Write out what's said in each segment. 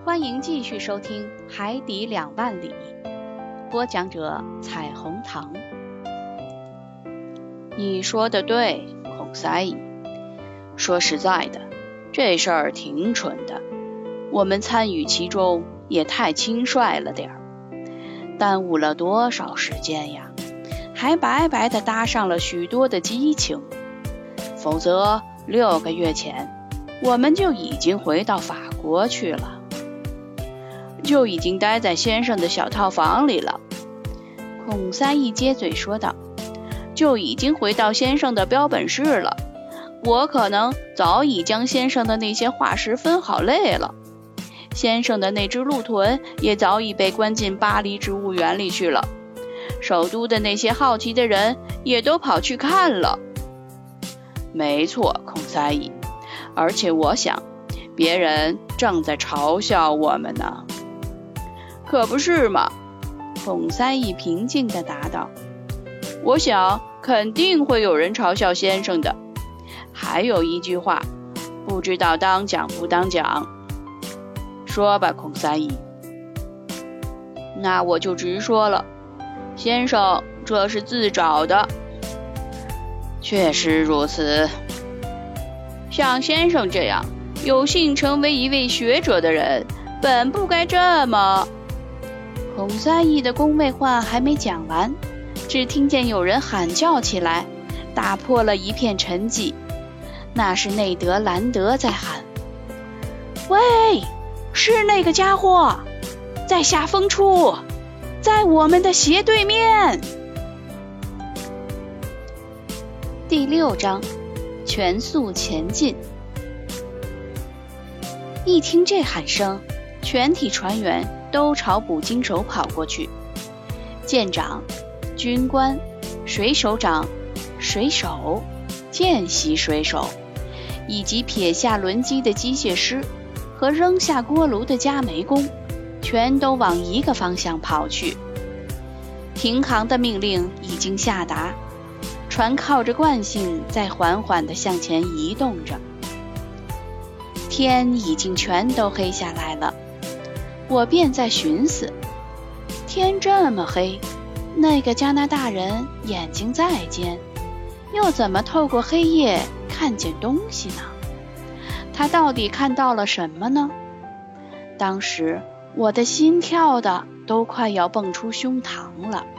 欢迎继续收听《海底2万里》，播讲者彩虹糖。 你说的对，孔塞伊。说实在的，这事儿挺蠢的，我们参与其中也太轻率了点儿，耽误了多少时间呀，还白白地搭上了许多的激情。否则6个月前，我们就已经回到法国去了，就已经待在先生的小套房里了。 孔塞伊接嘴说道， 就已经回到先生的标本室了。我可能早已将先生的那些化石分好类了，先生的那只鹿豚也早已被关进巴黎植物园里去了，首都的那些好奇的人也都跑去看了。没错，孔塞伊，而且我想别人正在嘲笑我们呢。可不是嘛， 孔塞伊平静地答道， 我想肯定会有人嘲笑先生的。还有一句话，不知道当讲不当讲。说吧，孔塞伊。那我就直说了，先生，这是自找的。确实如此。像先生这样有幸成为一位学者的人，本不该这么…… 孔塞伊的恭维话还没讲完，只听见有人喊叫起来，打破了一片沉寂。那是内德兰德在喊，喂，是那个家伙，在下风处，在我们的斜对面。第6章，全速前进。一听这喊声，全体船员都朝捕鲸手跑过去，舰长、军官、水手长、水手、见习水手，以及撇下轮机的机械师和扔下锅炉的加煤工，全都往一个方向跑去。停航的命令已经下达，船靠着惯性在缓缓地向前移动着。天已经全都黑下来了，我便在寻思，天这么黑，那个加拿大人眼睛再尖，又怎么透过黑夜看见东西呢？他到底看到了什么呢？当时我的心跳的都快要蹦出胸膛了。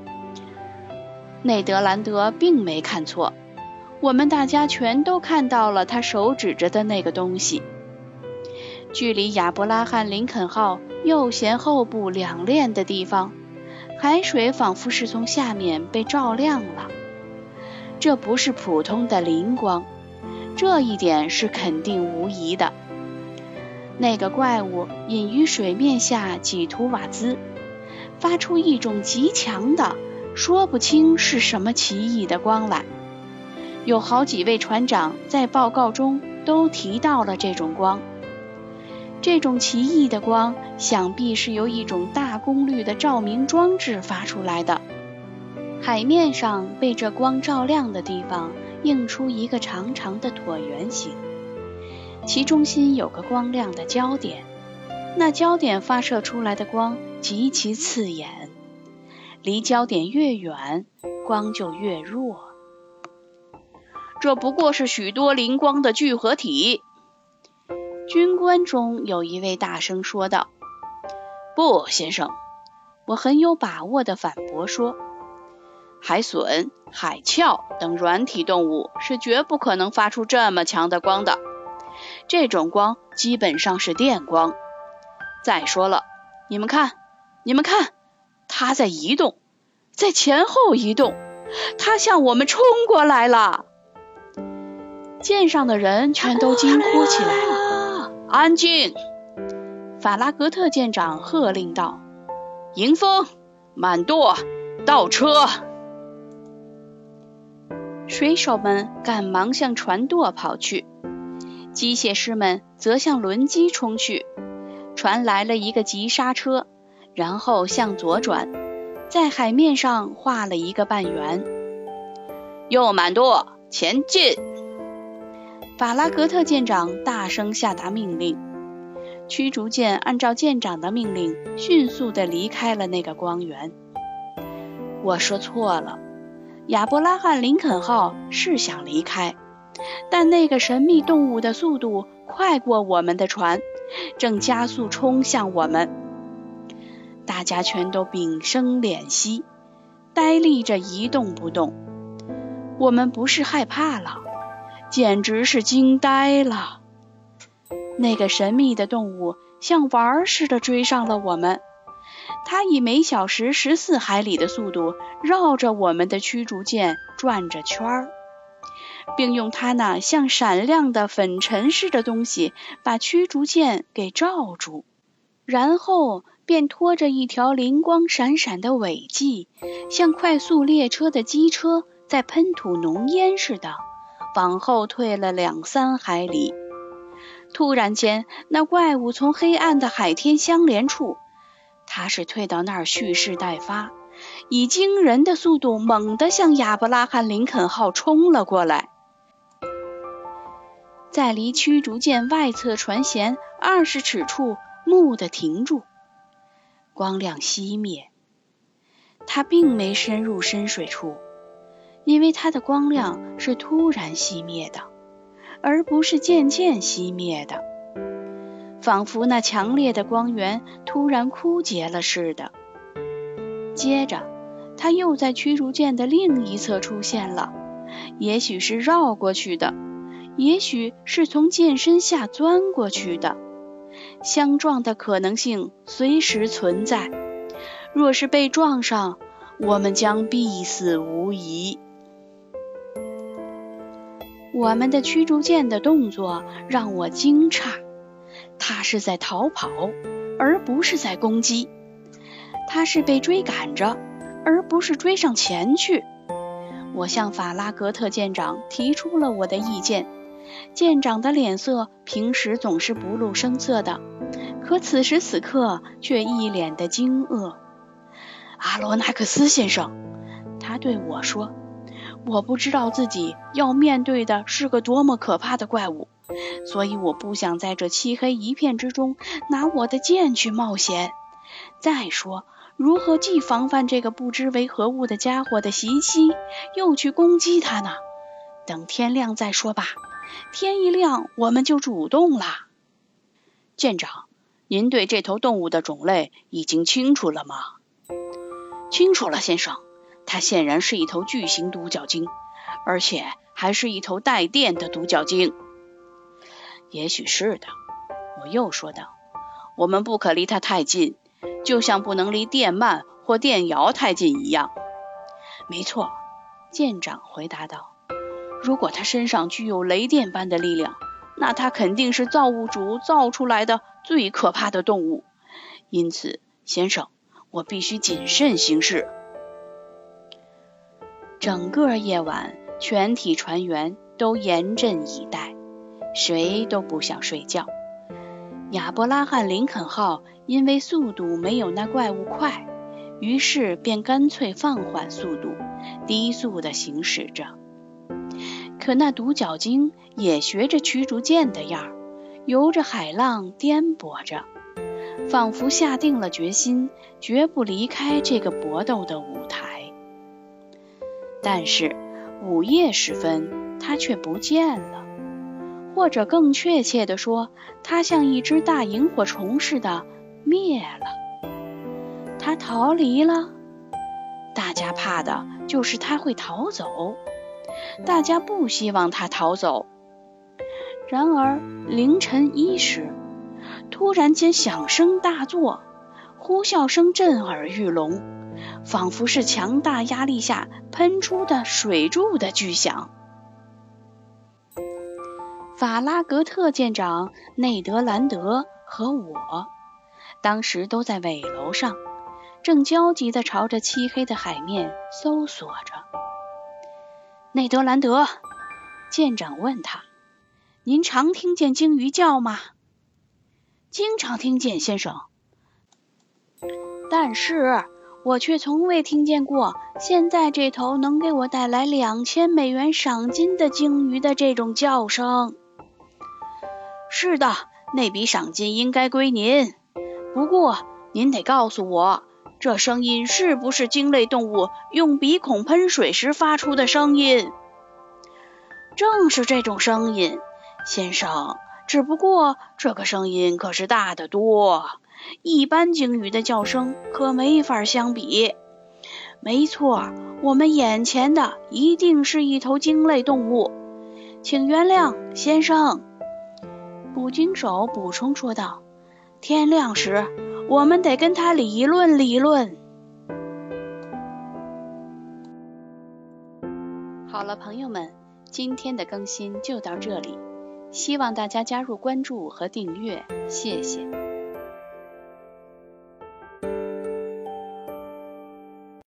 内德兰德并没看错，我们大家全都看到了他手指着的那个东西。距离亚伯拉罕林肯号右舷后部2链的地方，海水仿佛是从下面被照亮了。这不是普通的磷光，这一点是肯定无疑的。那个怪物隐于水面下几图瓦兹，发出一种极强的说不清是什么奇异的光来。有好几位船长在报告中都提到了这种光。这种奇异的光想必是由一种大功率的照明装置发出来的。海面上被这光照亮的地方映出一个长长的椭圆形，其中心有个光亮的焦点，那焦点发射出来的光极其刺眼，离焦点越远，光就越弱。 这不过是许多磷光的聚合体。 军官中有一位大声说道。 不，先生， 我很有把握地反驳说， 海隼、海鞘等软体动物是绝不可能发出这么强的光的，这种光基本上是电光。再说了，你们看，它在移动，在前后移动，它向我们冲过来了。 舰上的人全都惊呼起来了。 安静！ 法拉格特舰长喝令道， 迎风，满舵，倒车！ 水手们赶忙向船舵跑去，机械师们则向轮机冲去。船来了一个急刹车，然后向左转，在海面上画了一个半圆。 右满舵，前进！ 法拉格特舰长大声下达命令， 驱逐舰按照舰长的命令，迅速地离开了那个光源。我说错了，亚伯拉罕·林肯号是想离开，但那个神秘动物的速度快过我们的船，正加速冲向我们。大家全都屏声敛息，呆立着一动不动。我们不是害怕了，简直是惊呆了。那个神秘的动物像玩似的追上了我们，它以每小时14海里的速度绕着我们的驱逐舰转着圈儿，并用它那像闪亮的粉尘似的东西把驱逐舰给罩住，然后便拖着一条灵光闪闪的尾迹，像快速列车的机车在喷吐浓烟似的，往后退了2-3海里。突然间，那怪物从黑暗的海天相连处，它是退到那儿蓄势待发，以惊人的速度猛地向亚伯拉罕·林肯号冲了过来。在离驱逐舰外侧船舷20尺处蓦地停住，光亮熄灭。它并没深入深水处，因为它的光亮是突然熄灭的，而不是渐渐熄灭的，仿佛那强烈的光源突然枯竭了似的。接着，它又在驱逐舰的另一侧出现了，也许是绕过去的，也许是从舰身下钻过去的，相撞的可能性随时存在。若是被撞上，我们将必死无疑。我们的驱逐舰的动作让我惊诧，它是在逃跑，而不是在攻击；它是被追赶着，而不是追上前去。我向法拉格特舰长提出了我的意见，舰长的脸色平时总是不露声色的，可此时此刻却一脸的惊愕。阿罗纳克斯先生，他对我说，我不知道自己要面对的是个多么可怕的怪物，所以我不想在这漆黑一片之中拿我的剑去冒险。再说，如何既防范这个不知为何物的家伙的袭击，又去攻击他呢？等天亮再说吧，天一亮我们就主动了。舰长，您对这头动物的种类已经清楚了吗？清楚了，先生。它显然是一头巨型独角鲸，而且还是一头带电的独角鲸。也许是的，我又说道，我们不可离它太近，就像不能离电鳗或电鳐太近一样。没错，舰长回答道，如果它身上具有雷电般的力量，那它肯定是造物主造出来的最可怕的动物。因此，先生，我必须谨慎行事。整个夜晚，全体船员都严阵以待，谁都不想睡觉。亚伯拉罕·林肯号因为速度没有那怪物快，于是便干脆放缓速度，低速地行驶着。可那独角鲸也学着驱逐舰的样儿，游着海浪颠簸着，仿佛下定了决心，绝不离开这个搏斗的舞台。但是午夜时分，它却不见了，或者更确切地说，它像一只大萤火虫似的灭了。它逃离了，大家怕的就是它会逃走，大家不希望它逃走。然而凌晨1时，突然间响声大作，呼啸声震耳欲聋，仿佛是强大压力下喷出的水柱的巨响。法拉格特舰长内德兰德和我当时都在尾楼上，正焦急地朝着漆黑的海面搜索着。内德兰德，舰长问他，您常听见鲸鱼叫吗？经常听见，先生。但是我却从未听见过现在这头能给我带来$2000美元赏金的鲸鱼的这种叫声。是的， 那笔赏金应该归您。不过您得告诉我，这声音是不是鲸类动物用鼻孔喷水时发出的声音？正是这种声音，先生，只不过这个声音可是大得多，一般鲸鱼的叫声可没法相比。没错，我们眼前的一定是一头鲸类动物。请原谅，先生。捕鲸手补充说道，天亮时我们得跟他理论理论。好了，朋友们，今天的更新就到这里，希望大家加入关注和订阅，谢谢。